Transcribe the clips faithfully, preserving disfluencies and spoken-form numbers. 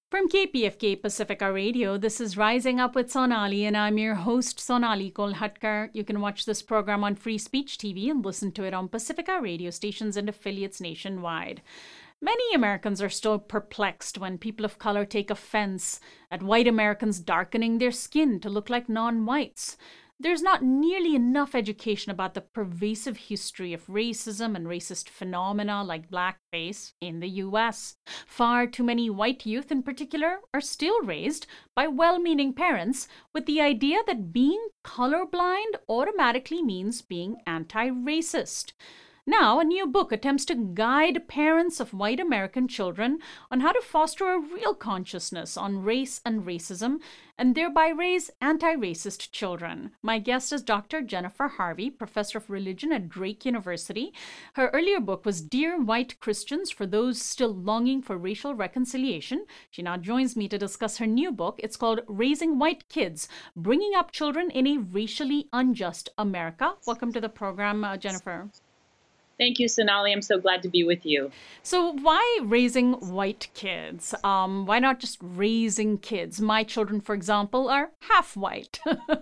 From K P F K Pacifica Radio, this is Rising Up with Sonali, and I'm your host, Sonali Kolhatkar. You can watch this program on Free Speech T V and listen to it on Pacifica radio stations and affiliates nationwide. Many Americans are still perplexed when people of color take offense at white Americans darkening their skin to look like non-whites. There's not nearly enough education about the pervasive history of racism and racist phenomena like blackface in the U S. Far too many white youth in particular are still raised by well-meaning parents with the idea that being colorblind automatically means being anti-racist. Now, a new book attempts to guide parents of white American children on how to foster a real consciousness on race and racism and thereby raise anti-racist children. My guest is Doctor Jennifer Harvey, professor of religion at Drake University. Her earlier book was Dear White Christians for Those Still Longing for Racial Reconciliation. She now joins me to discuss her new book. It's called Raising White Kids, Bringing Up Children in a Racially Unjust America. Welcome to the program, uh, Jennifer. Thank you, Sonali. I'm so glad to be with you. So why raising white kids? Um, why not just raising kids? My children, for example, are half white.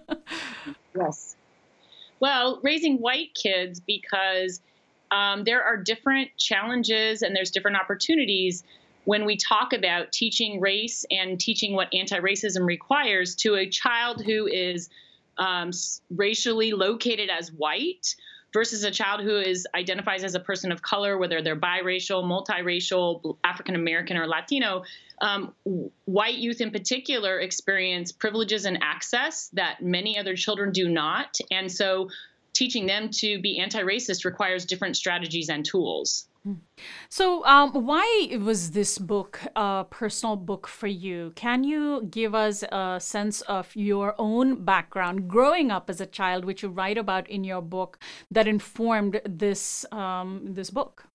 Yes. Well, raising white kids because um, there are different challenges and there's different opportunities when we talk about teaching race and teaching what anti-racism requires to a child who is um, racially located as white versus a child who is identifies as a person of color, whether they're biracial, multiracial, African American, or Latino. Um, white youth in particular experience privileges and access that many other children do not. And so teaching them to be anti-racist requires different strategies and tools. So um, why was this book a personal book for you? Can you give us a sense of your own background growing up as a child, which you write about in your book, that informed this um, this book?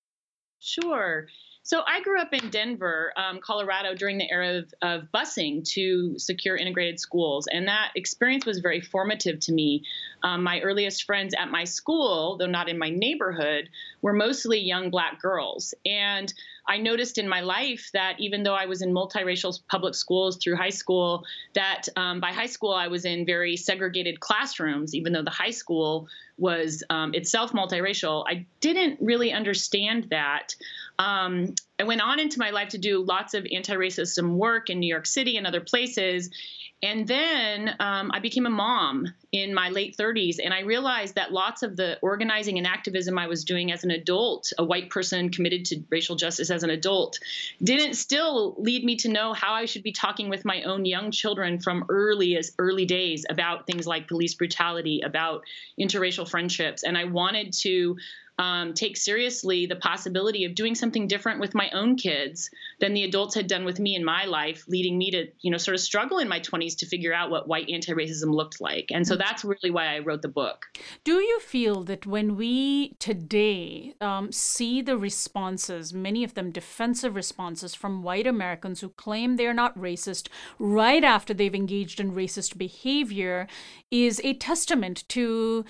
Sure. So I grew up in Denver, um, Colorado during the era of, of busing to secure integrated schools. And that experience was very formative to me. Um, my earliest friends at my school, though not in my neighborhood, were mostly young Black girls. And I noticed in my life that even though I was in multiracial public schools through high school, that um, by high school I was in very segregated classrooms, even though the high school was um, itself multiracial. I didn't really understand that. Um, I went on into my life to do lots of anti-racism work in New York City and other places. And then um, I became a mom in my late thirties, and I realized that lots of the organizing and activism I was doing as an adult, a white person committed to racial justice as an adult, didn't still lead me to know how I should be talking with my own young children from early as early days about things like police brutality, about interracial friendships. And I wanted to Um, take seriously the possibility of doing something different with my own kids than the adults had done with me in my life, leading me to, you know, sort of struggle in my twenties to figure out what white anti-racism looked like. And so that's really why I wrote the book. Do you feel that when we today um, see the responses, many of them defensive responses from white Americans who claim they're not racist right after they've engaged in racist behavior, is a testament to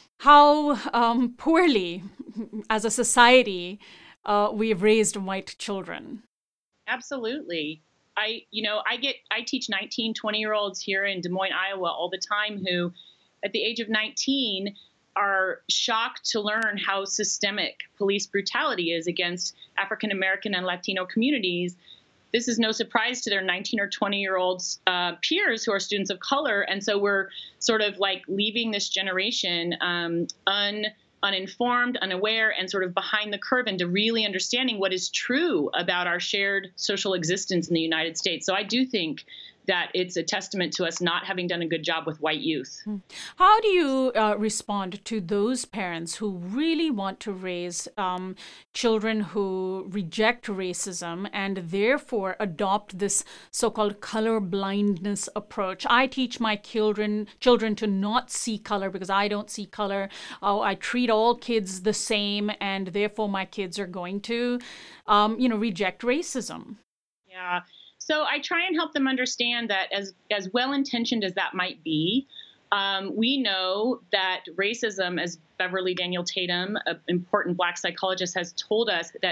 how um, poorly, as a society, uh, we've raised white children? Absolutely. I, you know, I get, I teach nineteen, twenty year olds here in Des Moines, Iowa all the time who at the age of nineteen are shocked to learn how systemic police brutality is against African American and Latino communities. This is no surprise to their nineteen or twenty year olds uh, peers who are students of color. And so we're sort of like leaving this generation um, un, uninformed, unaware, and sort of behind the curve into really understanding what is true about our shared social existence in the United States. So I do think that it's a testament to us not having done a good job with white youth. How do you uh, respond to those parents who really want to raise um, children who reject racism and therefore adopt this so-called color blindness approach? I teach my children children to not see color because I don't see color. Oh, I treat all kids the same, and therefore my kids are going to, um, you know, reject racism. Yeah. So I try and help them understand that as, as well-intentioned as that might be, um, we know that racism, as Beverly Daniel Tatum, an important Black psychologist, has told us, that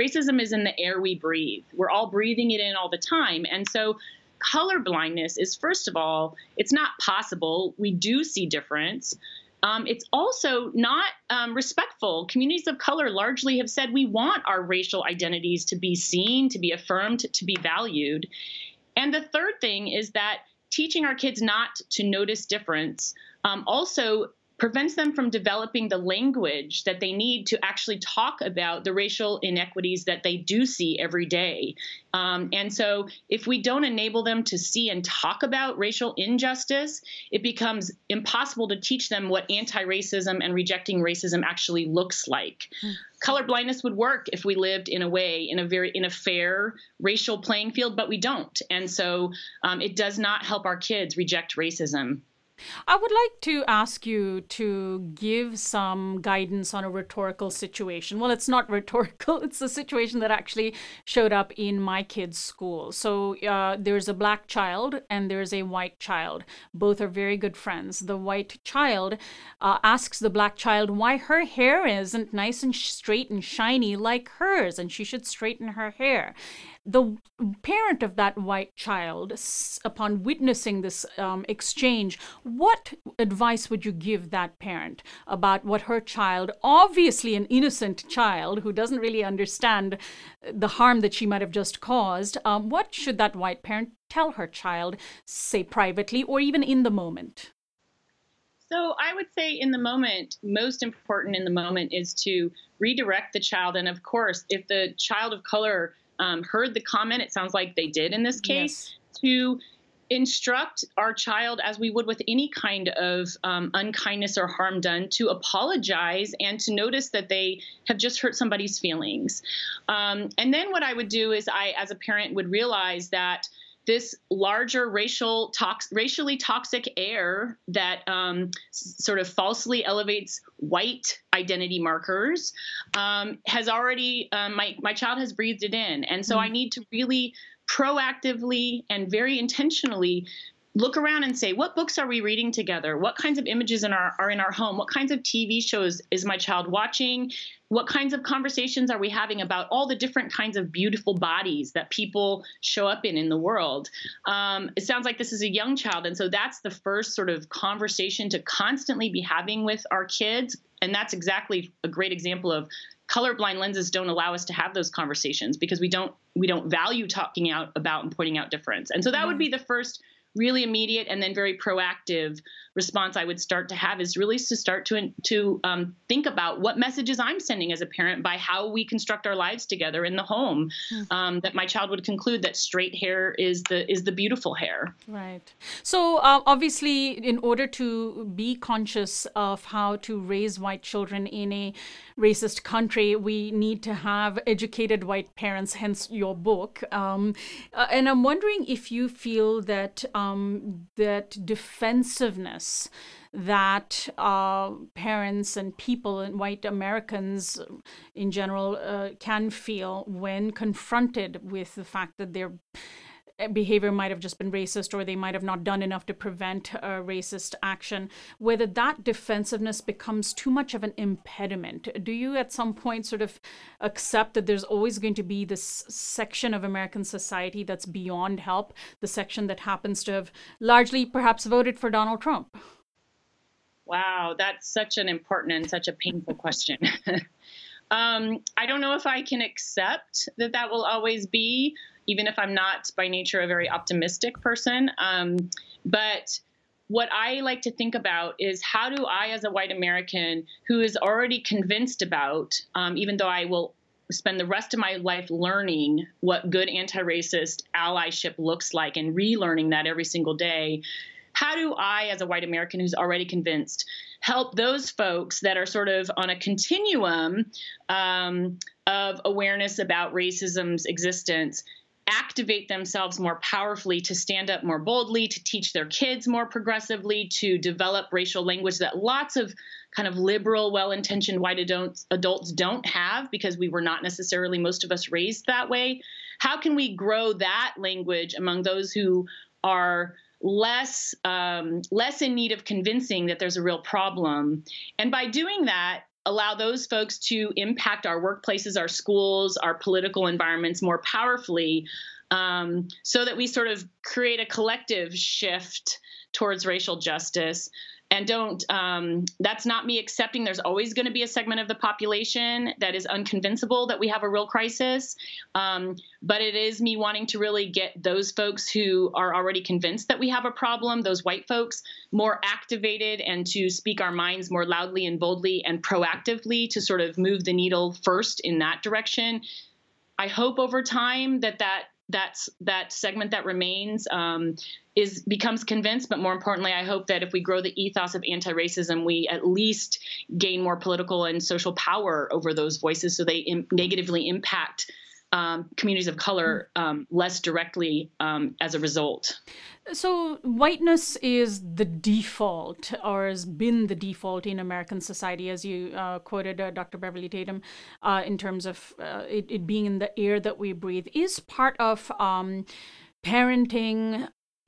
racism is in the air we breathe. We're all breathing it in all the time. And so color blindness is, first of all, it's not possible. We do see difference. Um, it's also not um, respectful. Communities of color largely have said we want our racial identities to be seen, to be affirmed, to be valued. And the third thing is that teaching our kids not to notice difference um, also prevents them from developing the language that they need to actually talk about the racial inequities that they do see every day. Um, and so if we don't enable them to see and talk about racial injustice, it becomes impossible to teach them what anti-racism and rejecting racism actually looks like. Mm. Color blindness would work if we lived in a way, in a very, in a fair racial playing field, but we don't. And so um, it does not help our kids reject racism. I would like to ask you to give some guidance on a rhetorical situation. Well, it's not rhetorical. It's a situation that actually showed up in my kids' school. So uh, there's a black child and there's a white child. Both are very good friends. The white child uh, asks the black child why her hair isn't nice and straight and shiny like hers, and she should straighten her hair. The parent of that white child, upon witnessing this um, exchange, what advice would you give that parent about what her child, obviously an innocent child who doesn't really understand the harm that she might have just caused, um, what should that white parent tell her child, say privately or even in the moment? So I would say in the moment, most important in the moment is to redirect the child. And of course, if the child of color Um, heard the comment, it sounds like they did in this case, yes. to instruct our child, as we would with any kind of um, unkindness or harm done, to apologize and to notice that they have just hurt somebody's feelings. Um, and then what I would do is I, as a parent, would realize that this larger racial tox- racially toxic air that um, s- sort of falsely elevates white identity markers um, has already, um, my, my child has breathed it in. And so mm. I need to really proactively and very intentionally look around and say, what books are we reading together? What kinds of images in our, are in our home? What kinds of T V shows is my child watching? What kinds of conversations are we having about all the different kinds of beautiful bodies that people show up in in the world? Um, it sounds like this is a young child. And so that's the first sort of conversation to constantly be having with our kids. And that's exactly a great example of colorblind lenses don't allow us to have those conversations because we don't we don't value talking out about and pointing out difference. And so that would be the first really immediate and then very proactive response I would start to have, is really to start to to um, think about what messages I'm sending as a parent by how we construct our lives together in the home. Mm. Um, that my child would conclude that straight hair is the is the beautiful hair. Right. So uh, obviously, in order to be conscious of how to raise white children in a racist country, we need to have educated white parents. Hence your book. Um, uh, and I'm wondering if you feel that um, that defensiveness that uh, parents and people and white Americans in general uh, can feel when confronted with the fact that their behavior might have just been racist, or they might have not done enough to prevent uh, racist action, whether that defensiveness becomes too much of an impediment. Do you at some point sort of accept that there's always going to be this section of American society that's beyond help, the section that happens to have largely perhaps voted for Donald Trump? Wow, that's such an important and such a painful question. um, I don't know if I can accept that that will always be, even if I'm not by nature a very optimistic person. Um, but what I like to think about is, how do I, as a white American who is already convinced about, um, even though I will spend the rest of my life learning what good anti-racist allyship looks like and relearning that every single day, how do I, as a white American who's already convinced, help those folks that are sort of on a continuum um, of awareness about racism's existence activate themselves more powerfully to stand up more boldly, to teach their kids more progressively, to develop racial language that lots of kind of liberal, well-intentioned white adults, adults don't have, because we were not necessarily, most of us, raised that way? How can we grow that language among those who are less um, less in need of convincing that there's a real problem? And by doing that, allow those folks to impact our workplaces, our schools, our political environments more powerfully, um, so that we sort of create a collective shift towards racial justice. And don't, um, that's not me accepting there's always going to be a segment of the population that is unconvincible that we have a real crisis. Um, but it is me wanting to really get those folks who are already convinced that we have a problem, those white folks, more activated and to speak our minds more loudly and boldly and proactively to sort of move the needle first in that direction. I hope over time that that that's that segment that remains um, is becomes convinced. But more importantly, I hope that if we grow the ethos of anti-racism, we at least gain more political and social power over those voices so they im- negatively impact um, communities of color um, less directly um, as a result. So whiteness is the default, or has been the default in American society, as you uh, quoted uh, Doctor Beverly Tatum, uh, in terms of uh, it, it being in the air that we breathe. Is part of um, parenting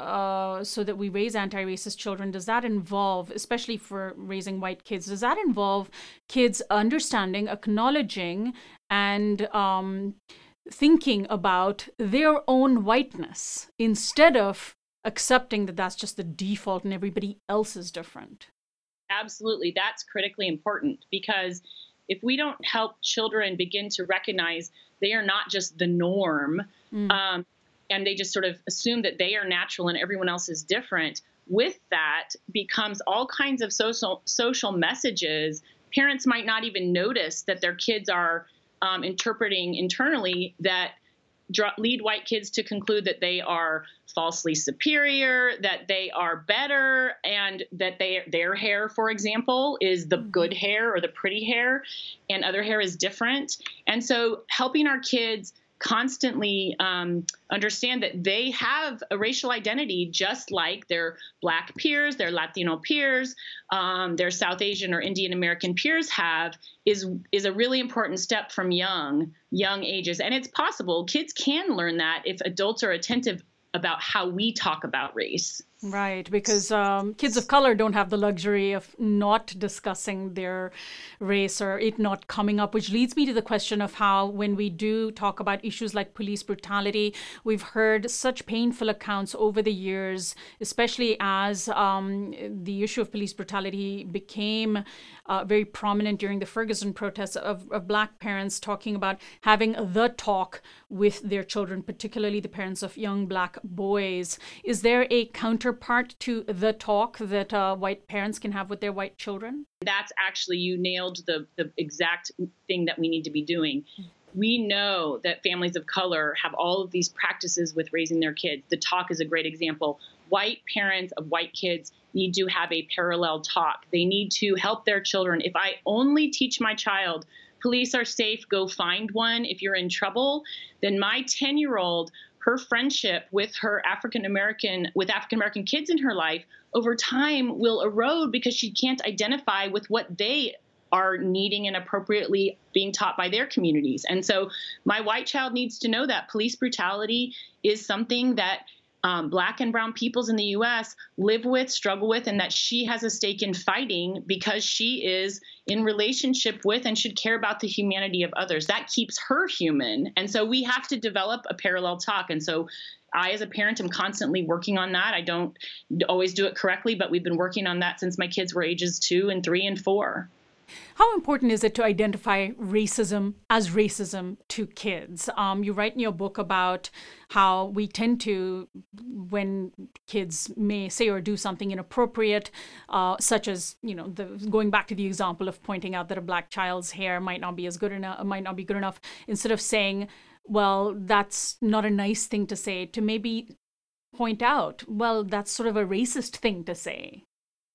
uh, so that we raise anti-racist children, does that involve, especially for raising white kids, does that involve kids understanding, acknowledging, and um, thinking about their own whiteness instead of accepting that that's just the default and everybody else is different? Absolutely. That's critically important, because if we don't help children begin to recognize they are not just the norm, mm. um, and they just sort of assume that they are natural and everyone else is different, with that becomes all kinds of social social messages. Parents might not even notice that their kids are um, interpreting internally that lead white kids to conclude that they are falsely superior, that they are better, and that they, their hair, for example, is the good hair or the pretty hair, and other hair is different. And so helping our kids constantly um, understand that they have a racial identity just like their Black peers, their Latino peers, um, their South Asian or Indian American peers have is is a really important step from young, young ages. And it's possible kids can learn that if adults are attentive about how we talk about race. Right, because um, kids of color don't have the luxury of not discussing their race or it not coming up, which leads me to the question of how, when we do talk about issues like police brutality, we've heard such painful accounts over the years, especially as um, the issue of police brutality became uh, very prominent during the Ferguson protests, of, of Black parents talking about having the talk with their children, particularly the parents of young Black boys. Is there a counter part to the talk that uh, white parents can have with their white children? That's actually, you nailed the, the exact thing that we need to be doing. We know that families of color have all of these practices with raising their kids. The talk is a great example. White parents of white kids need to have a parallel talk. They need to help their children. If I only teach my child, police are safe, go find one if you're in trouble, then my ten-year-old, her friendship with her African-American, with African-American kids in her life over time will erode because she can't identify with what they are needing and appropriately being taught by their communities. And so my white child needs to know that police brutality is something that um, Black and brown peoples in the U S live with, struggle with, and that she has a stake in fighting because she is in relationship with and should care about the humanity of others. That keeps her human. And so we have to develop a parallel talk. And so I, as a parent, am constantly working on that. I don't always do it correctly, but we've been working on that since my kids were ages two and three and four. How important is it to identify racism as racism to kids? Um, you write in your book about how we tend to, when kids may say or do something inappropriate, uh, such as, you know, the, going back to the example of pointing out that a Black child's hair might not be as good enough, might not be good enough, instead of saying, well, that's not a nice thing to say, to maybe point out, well, that's sort of a racist thing to say.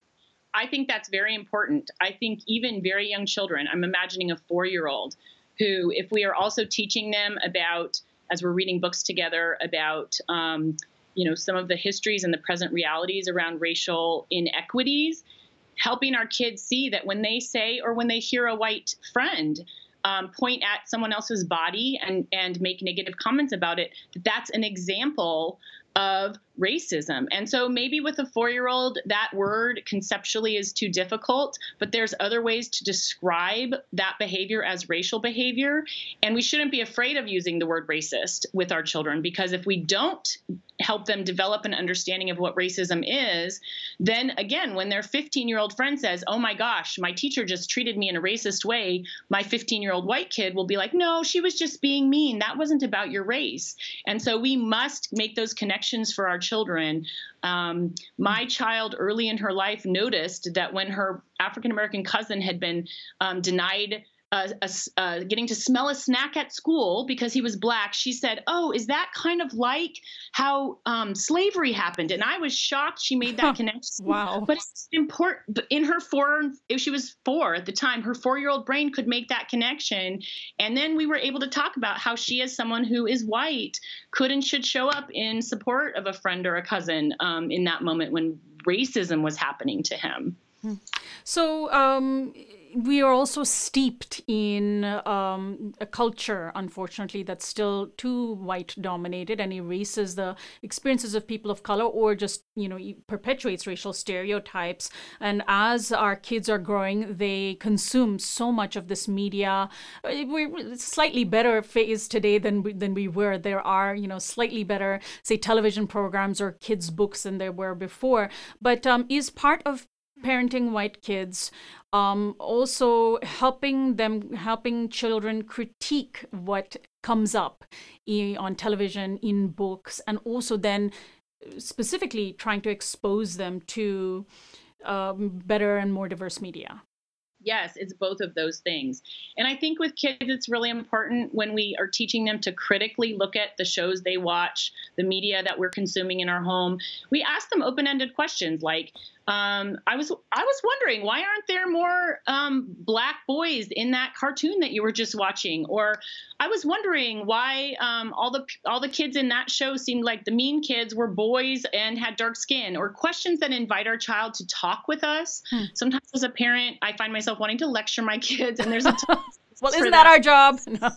I think that's very important. I think even very young children, I'm imagining a four-year-old who, if we are also teaching them about, as we're reading books together, about, um, you know, some of the histories and the present realities around racial inequities, helping our kids see that when they say or when they hear a white friend um, point at someone else's body and, and make negative comments about it, that that's an example of racism. And so maybe with a four-year-old, that word conceptually is too difficult, but there's other ways to describe that behavior as racial behavior. And we shouldn't be afraid of using the word racist with our children, because if we don't help them develop an understanding of what racism is, then again, when their fifteen-year-old friend says, oh my gosh, my teacher just treated me in a racist way, my fifteen-year-old white kid will be like, no, she was just being mean. That wasn't about your race. And so we must make those connections for our children. Um, my child early in her life noticed that when her African-American cousin had been um, denied Uh, a, uh, getting to smell a snack at school because he was Black, she said, oh, is that kind of like how um, slavery happened? And I was shocked she made that connection. Wow. But it's important. In her four, if she was four at the time, her four-year-old brain could make that connection. And then we were able to talk about how she, as someone who is white, could and should show up in support of a friend or a cousin um, in that moment when racism was happening to him. So um, we are also steeped in um, a culture, unfortunately, that's still too white dominated and erases the experiences of people of color, or just, you know, perpetuates racial stereotypes. And as our kids are growing, they consume so much of this media. We're slightly better phase today than we, than we were. There are, you know, slightly better, say, television programs or kids' books than there were before. But um, is part of parenting white kids um, also helping them, helping children critique what comes up in, on television, in books, and also then specifically trying to expose them to um, better and more diverse media? Yes, it's both of those things. And I think with kids, it's really important when we are teaching them to critically look at the shows they watch, the media that we're consuming in our home. We ask them open-ended questions like, um, I was I was wondering, why aren't there more um, Black boys in that cartoon that you were just watching? Or I was wondering why um, all the all the kids in that show seemed like the mean kids were boys and had dark skin. Or questions that invite our child to talk with us. Hmm. Sometimes as a parent, I find myself wanting to lecture my kids, and there's a ton well, isn't that, that our job? No.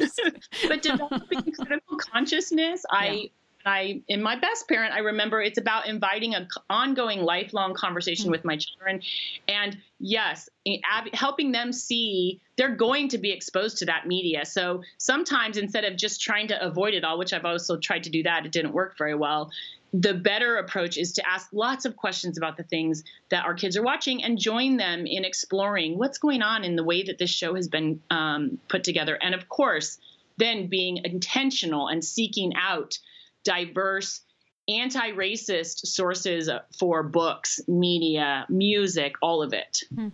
But developing critical consciousness, yeah. I. I, in my best parent, I remember it's about inviting an ongoing, lifelong conversation mm-hmm. with my children. And yes, ab- helping them see they're going to be exposed to that media. So sometimes instead of just trying to avoid it all, which I've also tried to do that, it didn't work very well. The better approach is to ask lots of questions about the things that our kids are watching and join them in exploring what's going on in the way that this show has been um, put together. And of course, then being intentional and seeking out diverse, anti-racist sources for books, media, music, all of it. Hmm.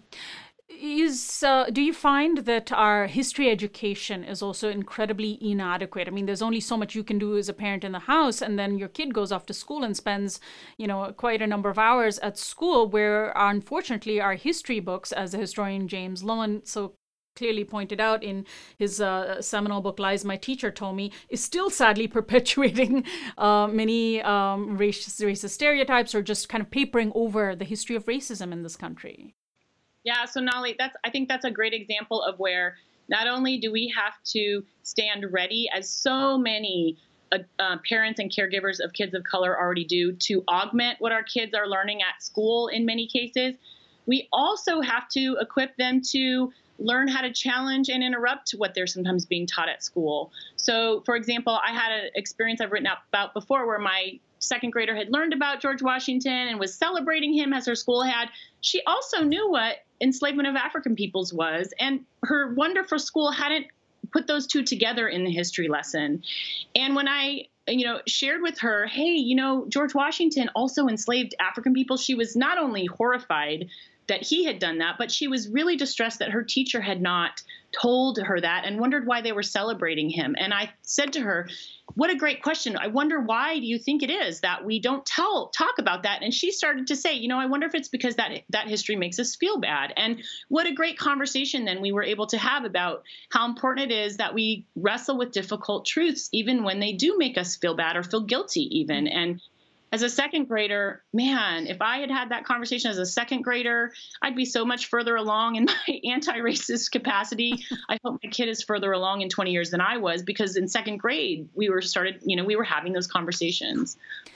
Is uh, do you find that our history education is also incredibly inadequate? I mean, there's only so much you can do as a parent in the house, and then your kid goes off to school and spends, you know, quite a number of hours at school, where unfortunately our history books, as the historian James Loewen so clearly pointed out in his uh, seminal book, Lies My Teacher Told Me, is still sadly perpetuating uh, many um, racist, racist stereotypes, or just kind of papering over the history of racism in this country. Yeah, so Nali, that's I think that's a great example of where not only do we have to stand ready, as so many uh, uh, parents and caregivers of kids of color already do, to augment what our kids are learning at school in many cases, we also have to equip them to learn how to challenge and interrupt what they're sometimes being taught at school. So, for example, I had an experience I've written about before where my second grader had learned about George Washington and was celebrating him as her school had. She also knew what enslavement of African peoples was, and her wonderful school hadn't put those two together in the history lesson. And when I you know, shared with her, hey, you know, George Washington also enslaved African people, she was not only horrified that he had done that, but she was really distressed that her teacher had not told her that and wondered why they were celebrating him. And I said to her, what a great question. I wonder, why do you think it is that we don't tell talk about that? And she started to say, you know, I wonder if it's because that that history makes us feel bad. And what a great conversation then we were able to have about how important it is that we wrestle with difficult truths, even when they do make us feel bad or feel guilty even. And as a second grader, man, if I had had that conversation as a second grader, I'd be so much further along in my anti-racist capacity. I hope my kid is further along in twenty years than I was, because in second grade, we were started, you know, we were having those conversations.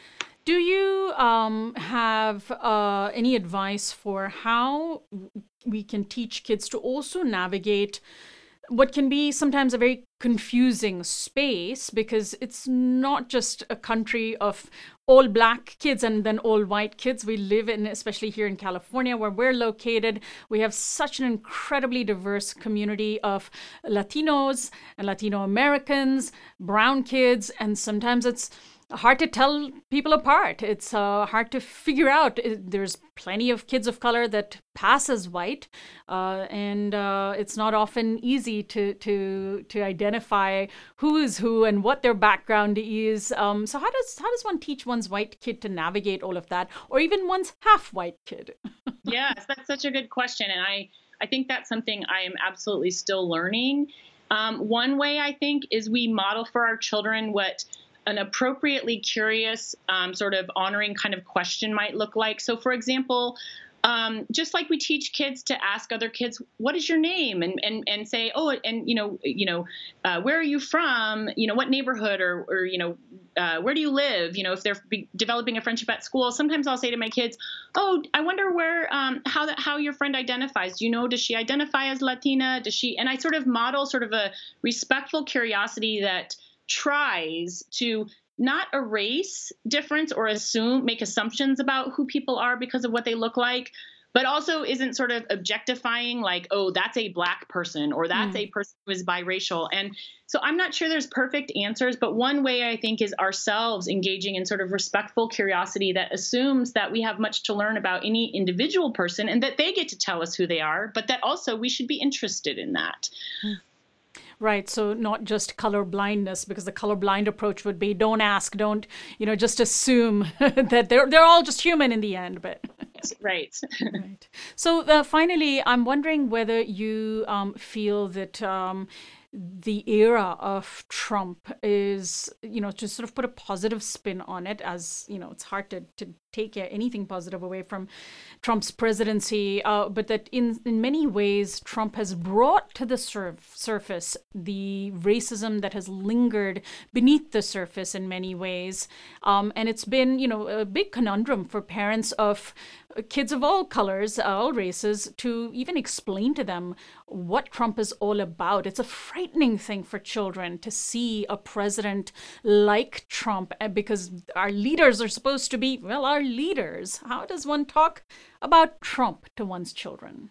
Do you um, have uh, any advice for how we can teach kids to also navigate what can be sometimes a very confusing space, because it's not just a country of all black kids and then all white kids. We live in, especially here in California where we're located, we have such an incredibly diverse community of Latinos and Latino Americans, brown kids, and sometimes it's hard to tell people apart. It's uh, hard to figure out. There's plenty of kids of color that pass as white, uh, and uh, it's not often easy to to to identify who is who and what their background is. Um, so how does how does one teach one's white kid to navigate all of that, or even one's half white kid? Yes, that's such a good question, and I I think that's something I am absolutely still learning. Um, one way I think is we model for our children what an appropriately curious, um, sort of honoring kind of question might look like. So, for example, um, just like we teach kids to ask other kids, "What is your name?" and and and say, "Oh, and you know, you know, uh, where are you from? You know, what neighborhood, or or you know, uh, where do you live?" You know, if they're be developing a friendship at school, sometimes I'll say to my kids, "Oh, I wonder where, um, how that, how your friend identifies. Do you know? Does she identify as Latina? Does she?" And I sort of model sort of a respectful curiosity that tries to not erase difference or assume, make assumptions about who people are because of what they look like, but also isn't sort of objectifying, like, oh, that's a black person, or that's mm. a person who is biracial. And so I'm not sure there's perfect answers, but one way I think is ourselves engaging in sort of respectful curiosity that assumes that we have much to learn about any individual person and that they get to tell us who they are, but that also we should be interested in that. Mm. Right. So not just color blindness, because the colorblind approach would be don't ask, don't, you know, just assume that they're they're all just human in the end. But right. Right. So uh, finally, I'm wondering whether you um, feel that um, the era of Trump is, you know, to sort of put a positive spin on it, as, you know, it's hard to, to take anything positive away from Trump's presidency, uh, but that in, in many ways, Trump has brought to the surf, surface the racism that has lingered beneath the surface in many ways. Um, and it's been, you know, a big conundrum for parents of kids of all colors, all races, to even explain to them what Trump is all about. It's a frightening thing for children to see a president like Trump, because our leaders are supposed to be, well, our leaders. How does one talk about Trump to one's children?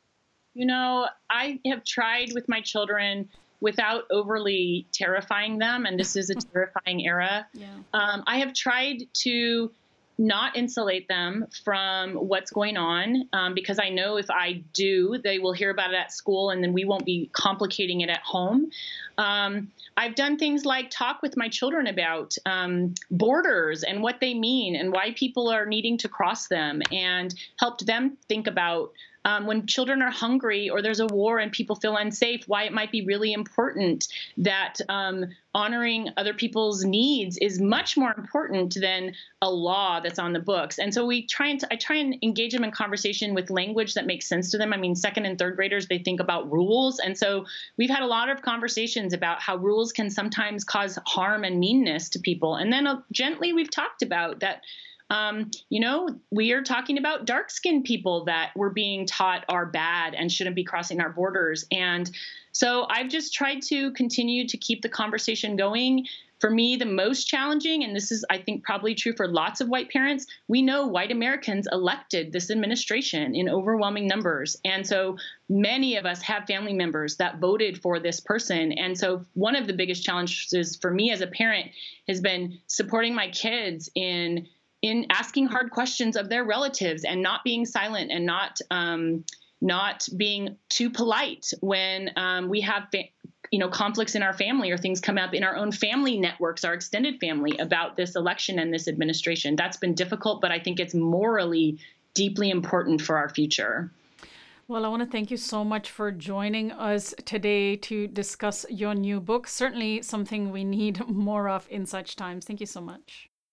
You know, I have tried with my children without overly terrifying them, and this is a terrifying era. Yeah. Um, I have tried to not insulate them from what's going on, um, because I know if I do, they will hear about it at school, and then we won't be complicating it at home. Um, I've done things like talk with my children about um, borders and what they mean and why people are needing to cross them, and helped them think about Um, when children are hungry or there's a war and people feel unsafe, why it might be really important that um, honoring other people's needs is much more important than a law that's on the books. And so we try and I try and engage them in conversation with language that makes sense to them. I mean, second and third graders, they think about rules. And so we've had a lot of conversations about how rules can sometimes cause harm and meanness to people. And then uh, gently we've talked about that. Um, you know, we are talking about dark-skinned people that we're being taught are bad and shouldn't be crossing our borders. And so I've just tried to continue to keep the conversation going. For me, the most challenging, and this is, I think, probably true for lots of white parents, we know white Americans elected this administration in overwhelming numbers. And so many of us have family members that voted for this person. And so one of the biggest challenges for me as a parent has been supporting my kids in in asking hard questions of their relatives and not being silent and not um, not being too polite when um, we have, you know, conflicts in our family or things come up in our own family networks, our extended family, about this election and this administration. That's been difficult, but I think it's morally deeply important for our future. Well, I want to thank you so much for joining us today to discuss your new book. Certainly something we need more of in such times. Thank you so much.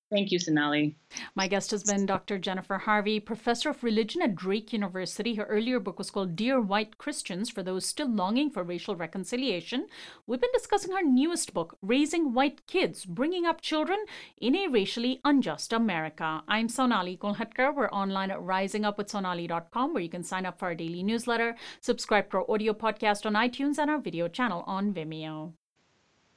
Thank you, Sonali. My guest has been Doctor Jennifer Harvey, professor of religion at Drake University. Her earlier book was called Dear White Christians, for those still longing for racial reconciliation. We've been discussing her newest book, Raising White Kids, Bringing Up Children in a Racially Unjust America. I'm Sonali Kolhatkar. We're online at rising up with sonali dot com, where you can sign up for our daily newsletter, subscribe to our audio podcast on iTunes, and our video channel on Vimeo.